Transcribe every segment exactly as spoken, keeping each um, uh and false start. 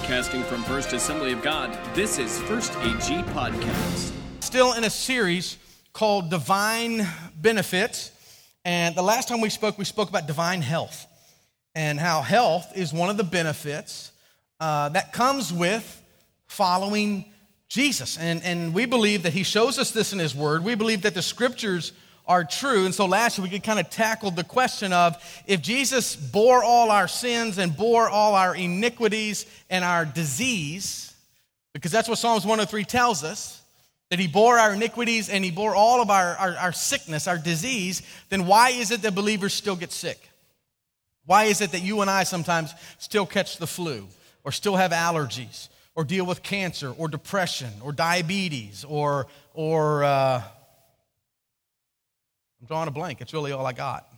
Broadcasting from First Assembly of God, this is First A G Podcast. Still in a series called Divine Benefits. And the last time we spoke, we spoke about divine health and how health is one of the benefits uh, that comes with following Jesus. And, and we believe that he shows us this in his word. We believe that the scriptures are true. And so last week we kind of tackled the question of if Jesus bore all our sins and bore all our iniquities and our disease, because that's what Psalms one oh three tells us, that he bore our iniquities and he bore all of our, our, our sickness, our disease, then why is it that believers still get sick? Why is it that you and I sometimes still catch the flu or still have allergies or deal with cancer or depression or diabetes or, or uh, I'm drawing a blank. It's really all I got.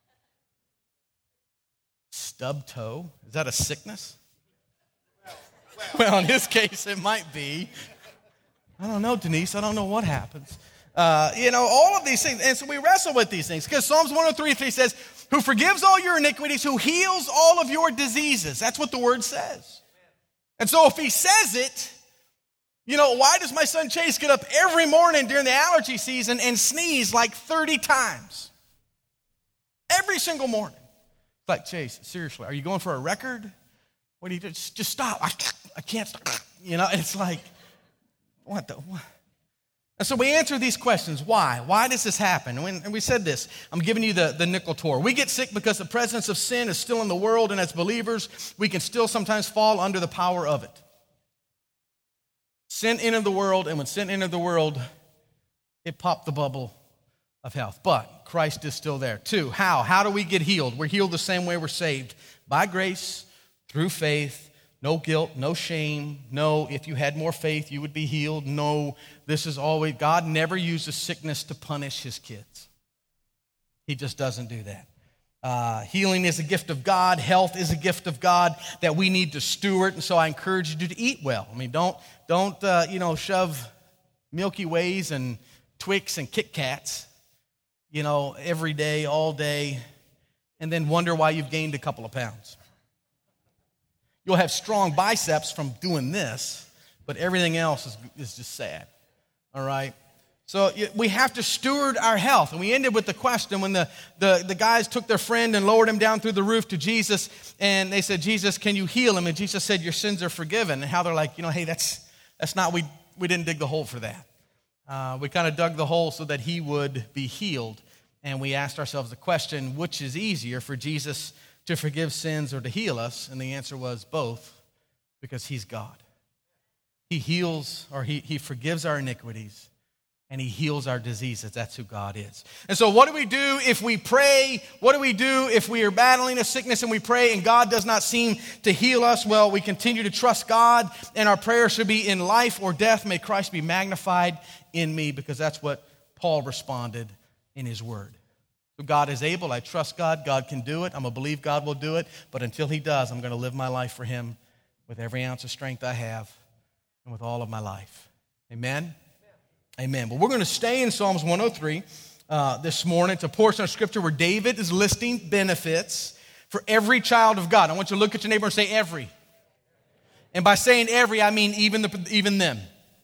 Stub toe. Is that a sickness? Well, in his case, it might be. I don't know, Denise. I don't know what happens. Uh, you know, all of these things. And so we wrestle with these things. Because Psalms one oh three three says, who forgives all your iniquities, who heals all of your diseases. That's what the word says. And so if he says it, you know, why does my son Chase get up every morning during the allergy season and sneeze like thirty times? Every single morning. It's like, Chase, seriously, are you going for a record? What do you do? Just, just stop. I, I can't stop. You know, it's like, what the? What? And so we answer these questions. Why? Why does this happen? And we said this. I'm giving you the, the nickel tour. We get sick because the presence of sin is still in the world, and as believers, we can still sometimes fall under the power of it. Sin entered the world, and when sin entered the world, it popped the bubble of health. But Christ is still there. Two, how? How do we get healed? We're healed the same way we're saved. By grace, through faith, no guilt, no shame. No, if you had more faith, you would be healed. No, this is always, God never uses sickness to punish his kids. He just doesn't do that. Uh, healing is a gift of God. Health is a gift of God that we need to steward. And so I encourage you to eat well. I mean, don't, don't uh, you know, shove Milky Ways and Twix and Kit Kats, you know, every day, all day, and then wonder why you've gained a couple of pounds. You'll have strong biceps from doing this, but everything else is, is just sad, all right? So we have to steward our health. And we ended with the question when the, the, the guys took their friend and lowered him down through the roof to Jesus, and they said, Jesus, can you heal him? And Jesus said, your sins are forgiven. And how they're like, you know, hey, that's that's not, we, we didn't dig the hole for that. Uh, we kind of dug the hole so that he would be healed. And we asked ourselves the question, which is easier for Jesus to forgive sins or to heal us? And the answer was both, because he's God. He heals, or he, he forgives our iniquities, and he heals our diseases. That's who God is. And so what do we do if we pray? What do we do if we are battling a sickness and we pray and God does not seem to heal us? Well, we continue to trust God, and our prayer should be in life or death. May Christ be magnified in me, because that's what Paul responded in his word. So God is able. I trust God. God can do it. I'm going to believe God will do it. But until he does, I'm going to live my life for him with every ounce of strength I have and with all of my life. Amen? Amen. But we're going to stay in Psalms one oh three uh, this morning. It's a portion of Scripture where David is listing benefits for every child of God. I want you to look at your neighbor and say every. And by saying every, I mean even the, even them.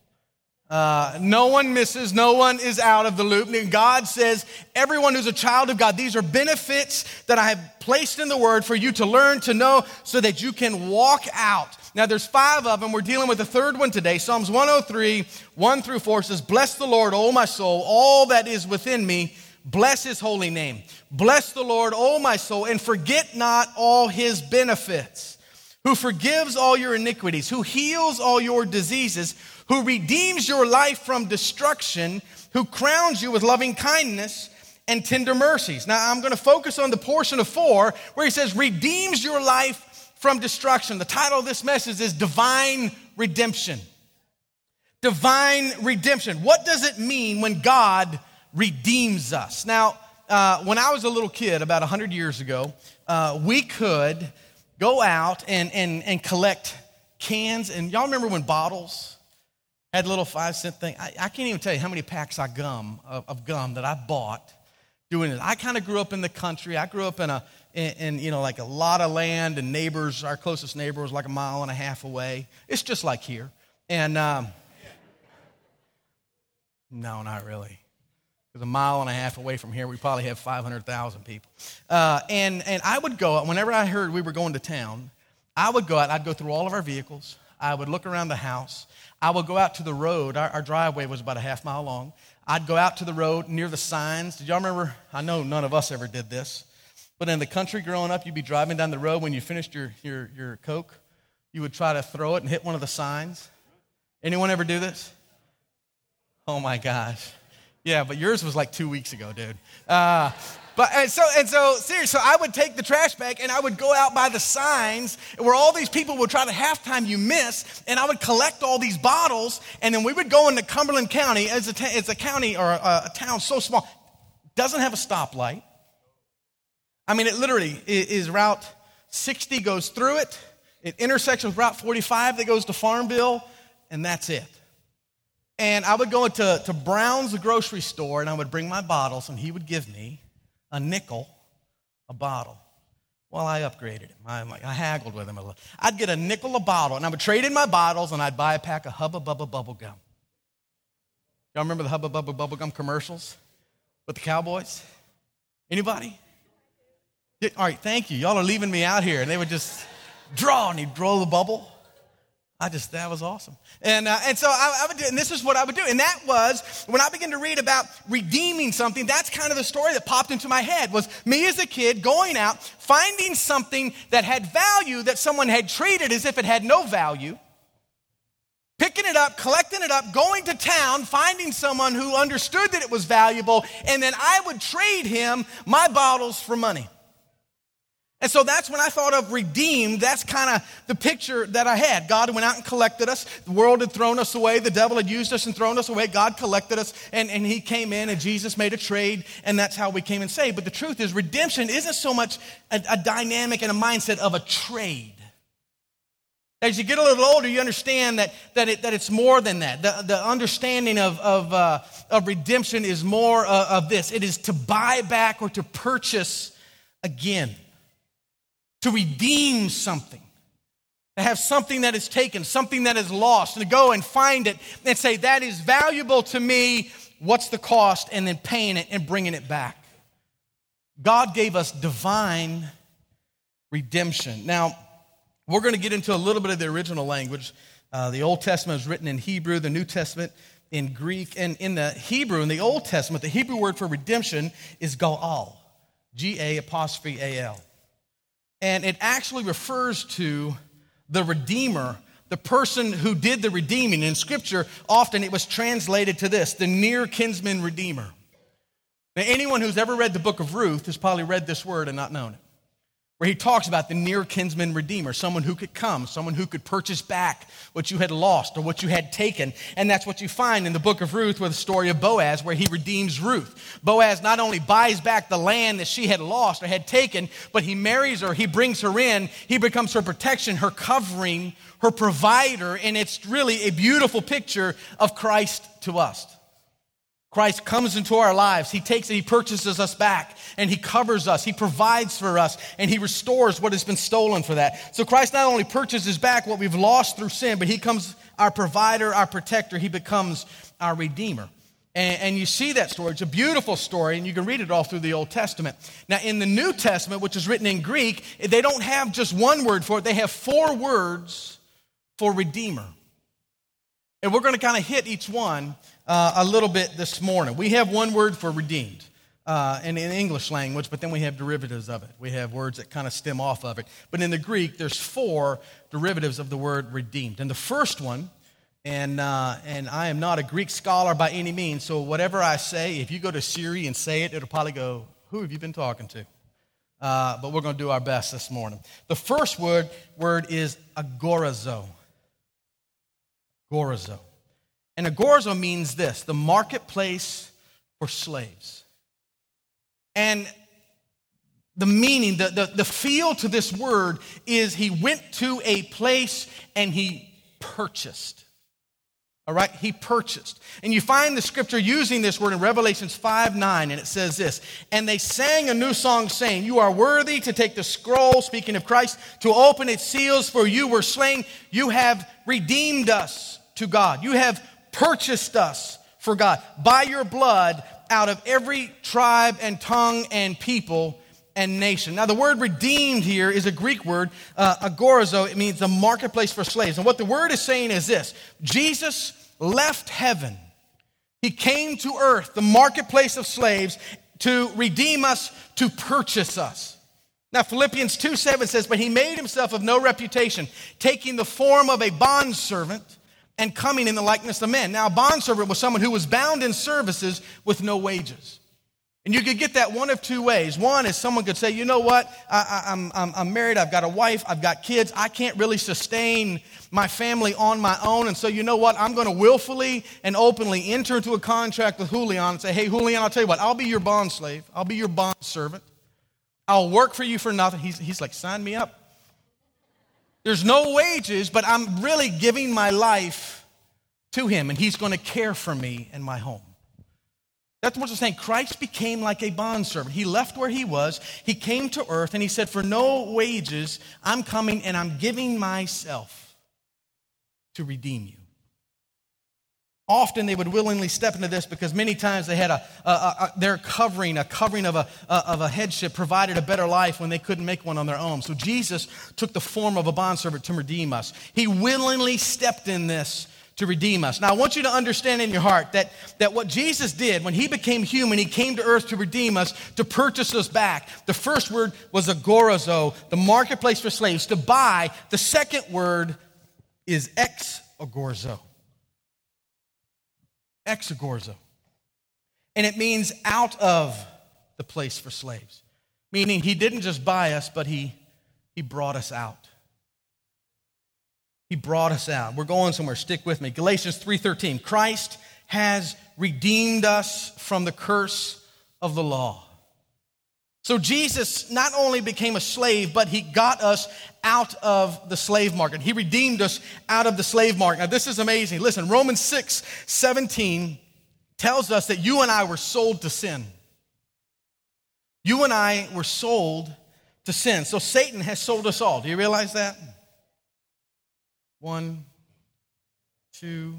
Uh, no one misses, no one is out of the loop. And God says, everyone who's a child of God, these are benefits that I have placed in the Word for you to learn, to know, so that you can walk out. Now, there's five of them. We're dealing with the third one today. Psalms one oh three, one through four says, bless the Lord, O my soul, all that is within me. Bless his holy name. Bless the Lord, O my soul, and forget not all his benefits, who forgives all your iniquities, who heals all your diseases, who redeems your life from destruction, who crowns you with loving kindness and tender mercies. Now, I'm going to focus on the portion of four where he says, redeems your life from destruction. The title of this message is Divine Redemption. Divine redemption. What does it mean when God redeems us? Now, uh, when I was a little kid, about one hundred years ago, uh, we could go out and, and, and collect cans. And y'all remember when bottles had a little five cent thing? I, I can't even tell you how many packs of gum, of, of gum that I bought doing it. I kind of grew up in the country. I grew up in a, in, in, you know, like a lot of land and neighbors. Our closest neighbor was like a mile and a half away. It's just like here. And, um, no, not really. Because a mile and a half away from here, we probably have five hundred thousand people. Uh, and, and I would go, whenever I heard we were going to town, I would go out, I'd go through all of our vehicles. I would look around the house. I would go out to the road. Our, our driveway was about a half mile long. I'd go out to the road near the signs. Did y'all remember? I know none of us ever did this. But in the country growing up, you'd be driving down the road. When you finished your, your, your Coke, you would try to throw it and hit one of the signs. Anyone ever do this? Oh, my gosh. Yeah, but yours was like two weeks ago, dude. Uh, but and so, and so, seriously, so I would take the trash bag and I would go out by the signs where all these people would try to halftime you miss, and I would collect all these bottles, and then we would go into Cumberland County. As a, ta- as a county or a, a town so small, doesn't have a stoplight. I mean, it literally is, is Route sixty goes through it. It intersects with Route forty-five that goes to Farmville, and that's it. And I would go to, to Brown's grocery store, and I would bring my bottles, and he would give me a nickel a bottle. Well, I upgraded him. I, like, I haggled with him a little. I'd get a nickel a bottle, and I would trade in my bottles, and I'd buy a pack of Hubba Bubba bubble gum. Y'all remember the Hubba Bubba bubble gum commercials with the cowboys? Anybody? Yeah, all right, thank you. Y'all are leaving me out here. And they would just draw, and he'd draw the bubble. I just, that was awesome. And uh, and so I, I would do, and this is what I would do. And that was, when I began to read about redeeming something, that's kind of the story that popped into my head, was me as a kid going out, finding something that had value that someone had treated as if it had no value, picking it up, collecting it up, going to town, finding someone who understood that it was valuable, and then I would trade him my bottles for money. And so that's when I thought of redeemed. That's kind of the picture that I had. God went out and collected us. The world had thrown us away. The devil had used us and thrown us away. God collected us, and, and he came in, and Jesus made a trade, and that's how we came and saved. But the truth is, redemption isn't so much a, a dynamic and a mindset of a trade. As you get a little older, you understand that, that, it, that it's more than that. The, the understanding of, of, uh, of redemption is more uh, of this. It is to buy back or to purchase again. To redeem something, to have something that is taken, something that is lost, and to go and find it and say, that is valuable to me, what's the cost, and then paying it and bringing it back. God gave us divine redemption. Now, we're going to get into a little bit of the original language. Uh, the Old Testament is written in Hebrew, the New Testament in Greek. And in the Hebrew, in the Old Testament, the Hebrew word for redemption is goal, G A apostrophe A L. And it actually refers to the Redeemer, the person who did the redeeming. In Scripture, often it was translated to this, the near kinsman redeemer. Now, anyone who's ever read the book of Ruth has probably read this word and not known it, where he talks about the near kinsman redeemer, someone who could come, someone who could purchase back what you had lost or what you had taken. And that's what you find in the book of Ruth with the story of Boaz, where he redeems Ruth. Boaz not only buys back the land that she had lost or had taken, but he marries her, he brings her in, he becomes her protection, her covering, her provider, and it's really a beautiful picture of Christ to us. Christ comes into our lives. He takes it, he purchases us back, and he covers us, he provides for us, and he restores what has been stolen for that. So Christ not only purchases back what we've lost through sin, but he becomes our provider, our protector. He becomes our redeemer. And, and you see that story. It's a beautiful story, and you can read it all through the Old Testament. Now, in the New Testament, which is written in Greek, they don't have just one word for it. They have four words for redeemer. And we're going to kind of hit each one uh, a little bit this morning. We have one word for redeemed uh, in, in English language, but then we have derivatives of it. We have words that kind of stem off of it. But in the Greek, there's four derivatives of the word redeemed. And the first one, and uh, and I am not a Greek scholar by any means, so whatever I say, if you go to Siri and say it, it'll probably go, who have you been talking to? Uh, but we're going to do our best this morning. The first word, word is agorazo. Agorazo. And agorazo means this, the marketplace for slaves. And the meaning, the, the, the feel to this word is he went to a place and he purchased. All right, he purchased. And you find the scripture using this word in Revelations five nine, and it says this, and they sang a new song saying, you are worthy to take the scroll, speaking of Christ, to open its seals, for you were slain. You have redeemed us to God. You have purchased us for God by your blood out of every tribe and tongue and people and nation. Now, the word redeemed here is a Greek word, uh, agorizo. It means the marketplace for slaves. And what the word is saying is this: Jesus left heaven. He came to earth, the marketplace of slaves, to redeem us, to purchase us. Now, Philippians two seven says, but he made himself of no reputation, taking the form of a bondservant and coming in the likeness of men. Now, a bondservant was someone who was bound in services with no wages. And you could get that one of two ways. One is someone could say, you know what, I, I, I'm, I'm, I'm married, I've got a wife, I've got kids, I can't really sustain my family on my own, and so you know what, I'm going to willfully and openly enter into a contract with Julian and say, hey, Julian, I'll tell you what, I'll be your bond slave, I'll be your bond servant, I'll work for you for nothing. He's, he's like, sign me up. There's no wages, but I'm really giving my life to him, and he's going to care for me in my home. That's what it's saying. Christ became like a bondservant. He left where he was. He came to earth, and he said, for no wages, I'm coming, and I'm giving myself to redeem you. Often they would willingly step into this because many times they had a, a, a their covering, a covering of a, a of a headship provided a better life when they couldn't make one on their own. So Jesus took the form of a bondservant to redeem us. He willingly stepped in this to redeem us. Now, I want you to understand in your heart that, that what Jesus did when he became human, he came to earth to redeem us, to purchase us back. The first word was agorizo, the marketplace for slaves, to buy. The second word is exagorzo. Exagorzo. And it means out of the place for slaves. Meaning he didn't just buy us, but he, he brought us out. He brought us out. We're going somewhere. Stick with me. Galatians three thirteen. Christ has redeemed us from the curse of the law. So Jesus not only became a slave, but he got us out of the slave market. He redeemed us out of the slave market. Now, this is amazing. Listen, Romans six seventeen tells us that you and I were sold to sin. You and I were sold to sin. So Satan has sold us all. Do you realize that? One, two,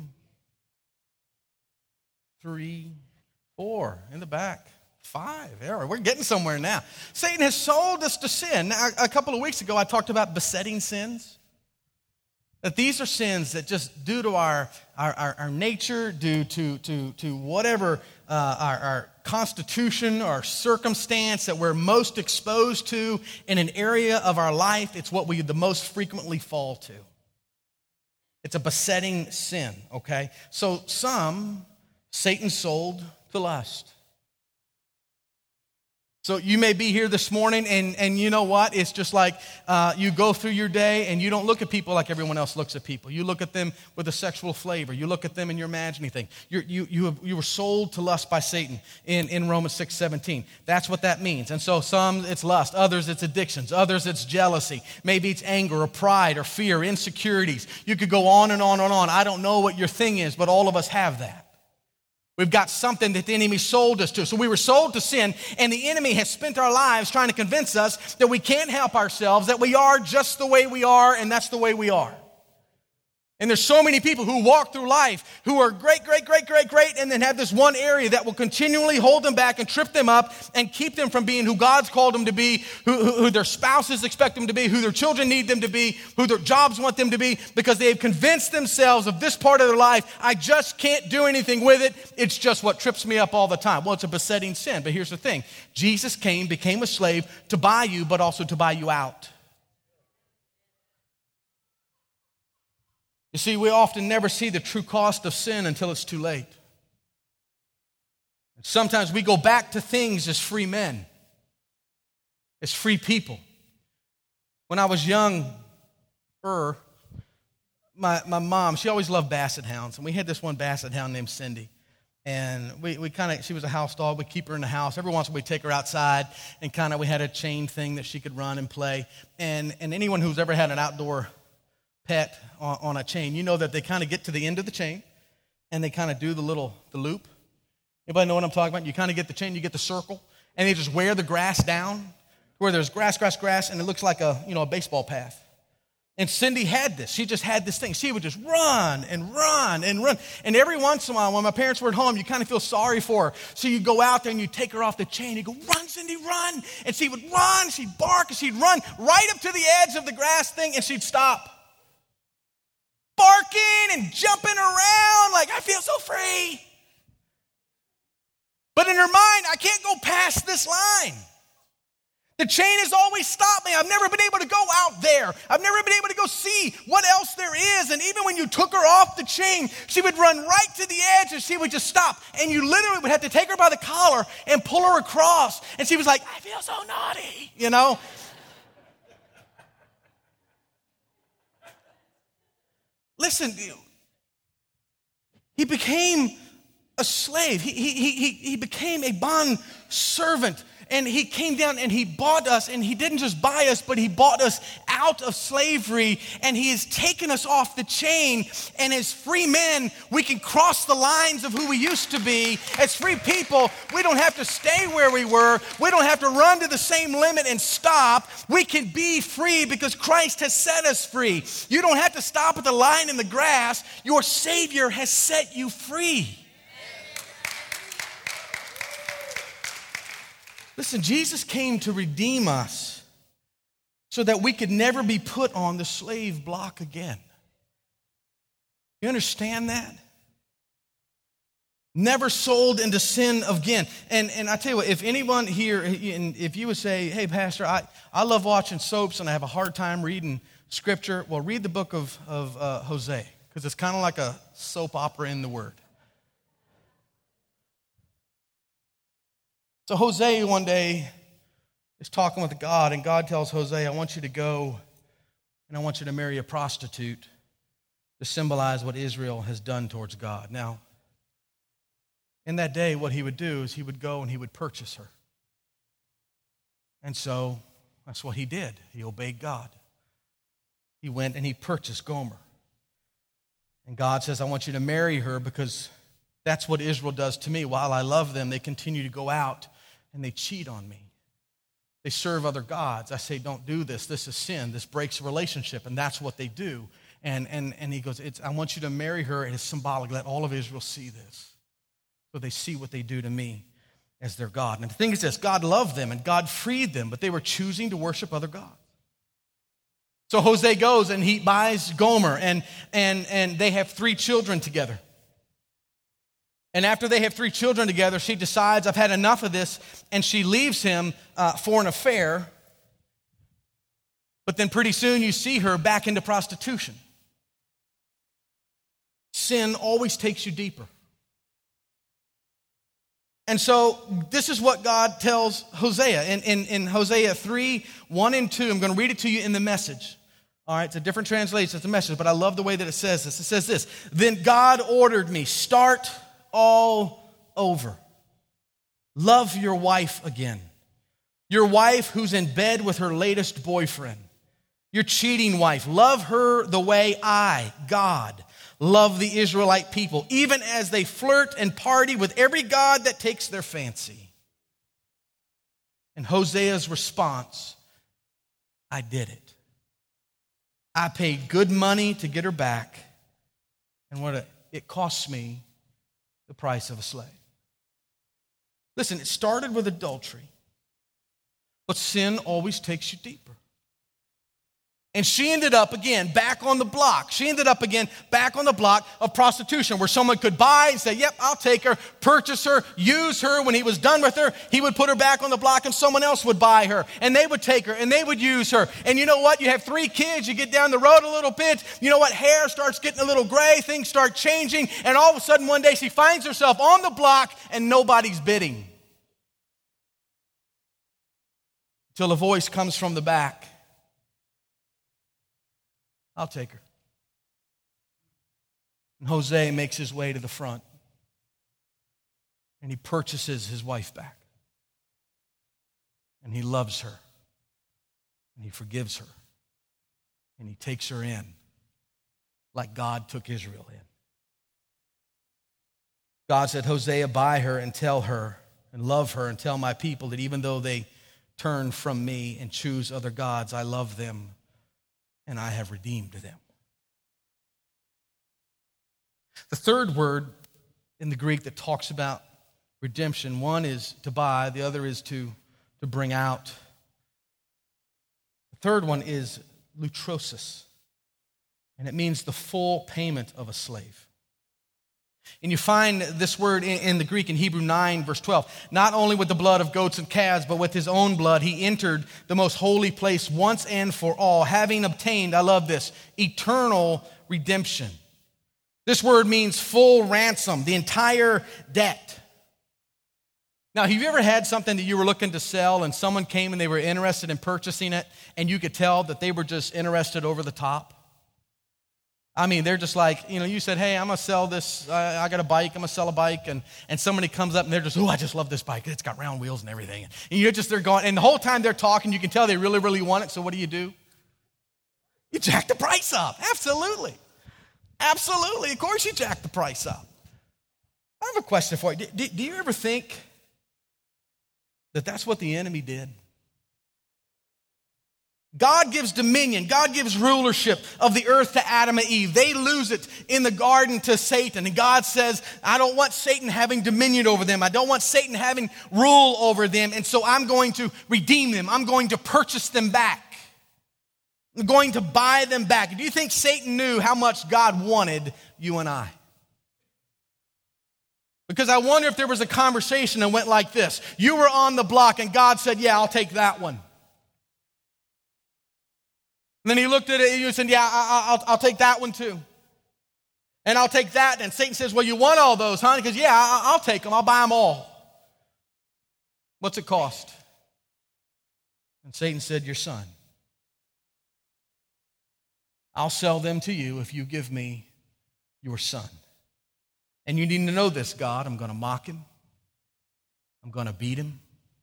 three, four in the back. Five. Yeah, we're getting somewhere now. Satan has sold us to sin. Now, a couple of weeks ago, I talked about besetting sins. That these are sins that just due to our, our, our, our nature, due to, to, to whatever uh, our, our constitution or circumstance that we're most exposed to in an area of our life, it's what we the most frequently fall to. It's a besetting sin, okay? So some, Satan sold to lust. So you may be here this morning, and, and you know what? It's just like uh, you go through your day, and you don't look at people like everyone else looks at people. You look at them with a sexual flavor. You look at them and you imagine anything. You're, you you have, you were sold to lust by Satan in, in Romans six seventeen. That's what that means. And so some, it's lust. Others, it's addictions. Others, it's jealousy. Maybe it's anger or pride or fear, insecurities. You could go on and on and on. I don't know what your thing is, but all of us have that. We've got something that the enemy sold us to. So we were sold to sin, and the enemy has spent our lives trying to convince us that we can't help ourselves, that we are just the way we are, and that's the way we are. And there's so many people who walk through life who are great, great, great, great, great, and then have this one area that will continually hold them back and trip them up and keep them from being who God's called them to be, who, who, who their spouses expect them to be, who their children need them to be, who their jobs want them to be, because they have convinced themselves of this part of their life, I just can't do anything with it. It's just what trips me up all the time. Well, it's a besetting sin, but here's the thing. Jesus came, became a slave to buy you, but also to buy you out. You see, we often never see the true cost of sin until it's too late. Sometimes we go back to things as free men, as free people. When I was younger, my, my mom, she always loved basset hounds, and we had this one basset hound named Cindy. And we, we kind of, she was a house dog. We'd keep her in the house. Every once in a while, we'd take her outside, and kind of we had a chain thing that she could run and play. And, and anyone who's ever had an outdoor pet on, on a chain, you know that they kind of get to the end of the chain, and they kind of do the little, the loop. Anybody know what I'm talking about? You kind of get the chain, you get the circle, and they just wear the grass down where there's grass, grass, grass, and it looks like a, you know, a baseball path. And Cindy had this. She just had this thing. She would just run and run and run. And every once in a while, when my parents were at home, you kind of feel sorry for her. So you go out there and you take her off the chain. You go, run, Cindy, run. And she would run. She'd bark and she'd run right up to the edge of the grass thing and she'd stop. Barking and jumping around like, I feel so free. But in her mind, I can't go past this line. The chain has always stopped me. I've never been able to go out there. I've never been able to go see what else there is. And even when you took her off the chain, she would run right to the edge and she would just stop. And you literally would have to take her by the collar and pull her across. And she was like, I feel so naughty, you know? Listen, he became a slave. He, he, he, he became a bond servant. And he came down and he bought us, and he didn't just buy us, but he bought us out of slavery, and he has taken us off the chain. And as free men, we can cross the lines of who we used to be. As free people, we don't have to stay where we were. We don't have to run to the same limit and stop. We can be free because Christ has set us free. You don't have to stop at the line in the grass. Your Savior has set you free. Listen, Jesus came to redeem us so that we could never be put on the slave block again. You understand that? Never sold into sin again. And, and I tell you what, if anyone here, if you would say, hey, Pastor, I, I love watching soaps and I have a hard time reading Scripture, well, read the book of, of uh, Hosea, because it's kind of like a soap opera in the Word. So Hosea one day is talking with God, and God tells Hosea, I want you to go and I want you to marry a prostitute to symbolize what Israel has done towards God. Now, in that day, what he would do is he would go and he would purchase her. And so that's what he did. He obeyed God. He went and he purchased Gomer. And God says, I want you to marry her because that's what Israel does to me. While I love them, they continue to go out and they cheat on me. They serve other gods. I say, don't do this. This is sin. This breaks a relationship. And that's what they do. And, and, and he goes, it's, I want you to marry her. It is symbolic. Let all of Israel see this. So they see what they do to me as their God. And the thing is this, God loved them and God freed them, but they were choosing to worship other gods. So Hosea goes and he buys Gomer, and, and, and they have three children together. And after they have three children together, she decides, I've had enough of this, and she leaves him uh, for an affair. But then pretty soon you see her back into prostitution. Sin always takes you deeper. And so this is what God tells Hosea. In, in, in Hosea three, one and two, I'm going to read it to you in the Message. All right, it's a different translation, it's a Message, but I love the way that it says this. It says this, then God ordered me, start all over. Love your wife again. Your wife who's in bed with her latest boyfriend. Your cheating wife. Love her the way I, God, love the Israelite people, even as they flirt and party with every god that takes their fancy. And Hosea's response, I did it. I paid good money to get her back, and what it, it cost me the price of a slave. Listen, it started with adultery, but sin always takes you deeper. And she ended up again back on the block. She ended up again back on the block of prostitution, where someone could buy and say, yep, I'll take her, purchase her, use her. When he was done with her, he would put her back on the block and someone else would buy her. And they would take her and they would use her. And you know what? You have three kids, you get down the road a little bit. You know what? Hair starts getting a little gray, things start changing. And all of a sudden one day she finds herself on the block and nobody's bidding. Till a voice comes from the back. I'll take her. And Hosea makes his way to the front. And he purchases his wife back. And he loves her. And he forgives her. And he takes her in like God took Israel in. God said, Hosea, buy her and tell her and love her and tell my people that even though they turn from me and choose other gods, I love them and I have redeemed them. The third word in the Greek that talks about redemption, one is to buy, the other is to, to bring out. The third one is lutrosis, and it means the full payment of a slave. And you find this word in, in the Greek in Hebrew nine, verse twelve. Not only with the blood of goats and calves, but with his own blood, he entered the most holy place once and for all, having obtained, I love this, eternal redemption. This word means full ransom, the entire debt. Now, have you ever had something that you were looking to sell and someone came and they were interested in purchasing it and you could tell that they were just interested over the top? I mean, they're just like, you know, you said, hey, I'm going to sell this. I, I got a bike. I'm going to sell a bike. And, and somebody comes up and they're just, oh, I just love this bike. It's got round wheels and everything. And you're just, they're going, and the whole time they're talking, you can tell they really, really want it. So what do you do? You jack the price up. Absolutely. Absolutely. Of course you jack the price up. I have a question for you. Do, do you ever think that that's what the enemy did? God gives dominion. God gives rulership of the earth to Adam and Eve. They lose it in the garden to Satan. And God says, I don't want Satan having dominion over them. I don't want Satan having rule over them. And so I'm going to redeem them. I'm going to purchase them back. I'm going to buy them back. Do you think Satan knew how much God wanted you and I? Because I wonder if there was a conversation that went like this. You were on the block and God said, yeah, I'll take that one. And then he looked at it and he said, yeah, I'll, I'll take that one too. And I'll take that. And Satan says, well, you want all those, huh? He goes, yeah, I'll take them. I'll buy them all. What's it cost? And Satan said, your son. I'll sell them to you if you give me your son. And you need to know this, God. I'm going to mock him. I'm going to beat him.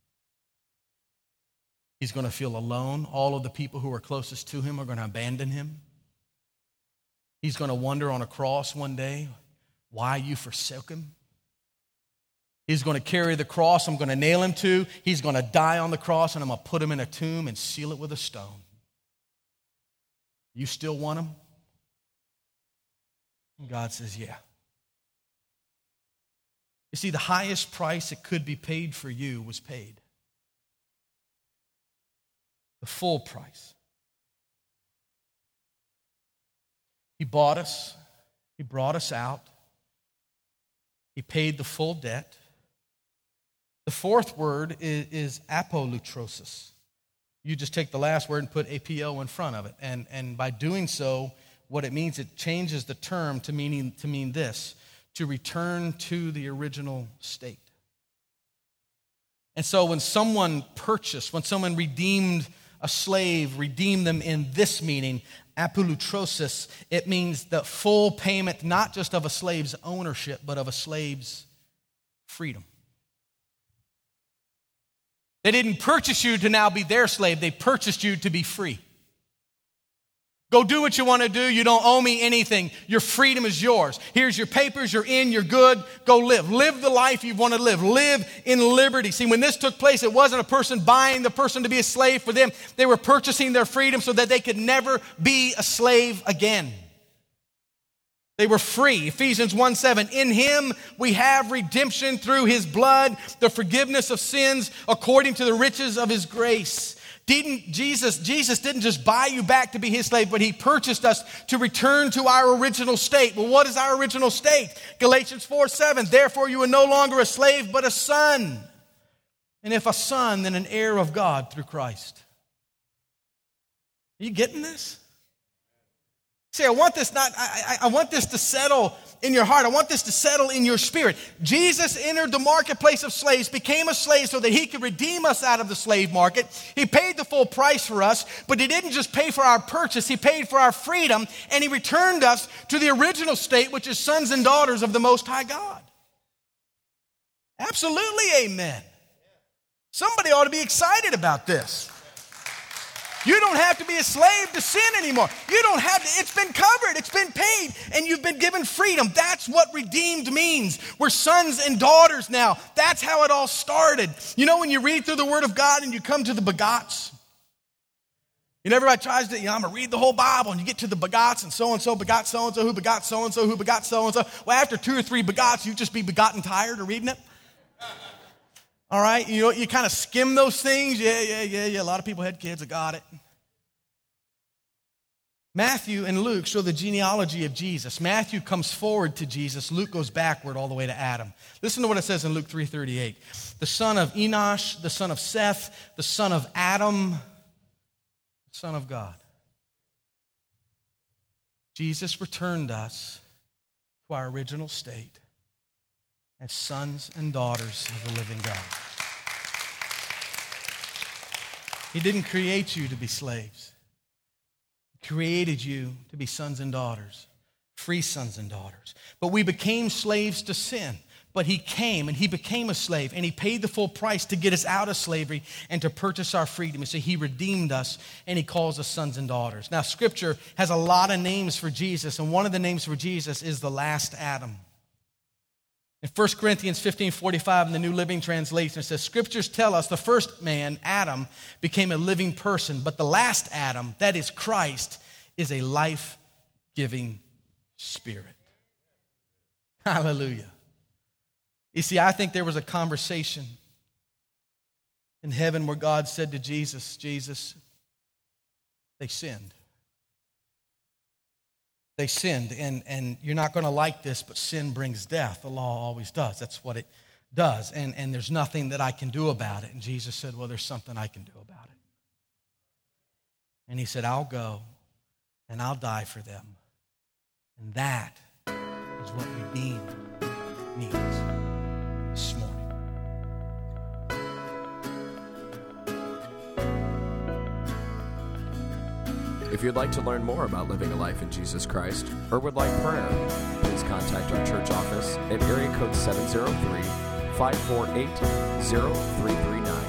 He's going to feel alone. All of the people who are closest to him are going to abandon him. He's going to wonder on a cross one day why you forsook him. He's going to carry the cross I'm going to nail him to. He's going to die on the cross, and I'm going to put him in a tomb and seal it with a stone. You still want him? And God says, yeah. You see, the highest price that could be paid for you was paid. The full price. He bought us. He brought us out. He paid the full debt. The fourth word is, is apolutrosis. You just take the last word and put A P O in front of it. And, and by doing so, what it means, it changes the term to meaning to mean this, to return to the original state. And so when someone purchased, when someone redeemed a slave, redeemed them in this meaning, apolutrosis, it means the full payment not just of a slave's ownership, but of a slave's freedom. They didn't purchase you to now be their slave. They purchased you to be free. Go do what you want to do. You don't owe me anything. Your freedom is yours. Here's your papers. You're in. You're good. Go live. Live the life you want to live. Live in liberty. See, when this took place, it wasn't a person buying the person to be a slave for them. They were purchasing their freedom so that they could never be a slave again. They were free. Ephesians one seven. In him we have redemption through his blood, the forgiveness of sins according to the riches of his grace. Didn't Jesus, Jesus didn't just buy you back to be his slave, but he purchased us to return to our original state. Well, what is our original state? Galatians four seven. Therefore you are no longer a slave, but a son. And if a son, then an heir of God through Christ. Are you getting this? See, I want this not, I, I, I want this to settle in your heart. I want this to settle in your spirit. Jesus entered the marketplace of slaves, became a slave so that he could redeem us out of the slave market. He paid the full price for us, but he didn't just pay for our purchase. He paid for our freedom, and he returned us to the original state, which is sons and daughters of the Most High God. Absolutely, amen. Somebody ought to be excited about this. You don't have to be a slave to sin anymore. You don't have to. It's been covered. It's been paid. paid and you've been given freedom. That's what redeemed means. We're sons and daughters now. That's how it all started. You know, when you read through the Word of God and you come to the begots, you know, everybody tries to, you know, I'm going to read the whole Bible, and you get to the begots, and so-and-so begot so-and-so, who begot so-and-so, who begot so-and-so. Well, after two or three begots, you just be begotten tired of reading it. All right? You know, you kind of skim those things. Yeah, yeah, yeah, yeah. A lot of people had kids that got it. Matthew and Luke show the genealogy of Jesus. Matthew comes forward to Jesus. Luke goes backward all the way to Adam. Listen to what it says in Luke three thirty-eight. The son of Enosh, the son of Seth, the son of Adam, Son of God. Jesus returned us to our original state as sons and daughters of the living God. He didn't create you to be slaves. He created you to be sons and daughters, free sons and daughters. But we became slaves to sin. But he came and he became a slave, and he paid the full price to get us out of slavery and to purchase our freedom. So he redeemed us, and he calls us sons and daughters. Now, Scripture has a lot of names for Jesus, and one of the names for Jesus is the last Adam. In First Corinthians fifteen forty-five in the New Living Translation, it says, Scriptures tell us the first man, Adam, became a living person, but the last Adam, that is Christ, is a life-giving spirit. Hallelujah. You see, I think there was a conversation in heaven where God said to Jesus, Jesus, they sinned. They sinned, and, and you're not going to like this, but sin brings death. The law always does. That's what it does, and, and there's nothing that I can do about it. And Jesus said, well, there's something I can do about it. And he said, I'll go, and I'll die for them. And that is what redeemed means. This morning. If you'd like to learn more about living a life in Jesus Christ or would like prayer, please contact our church office at area code seven oh three, five four eight, oh three three nine.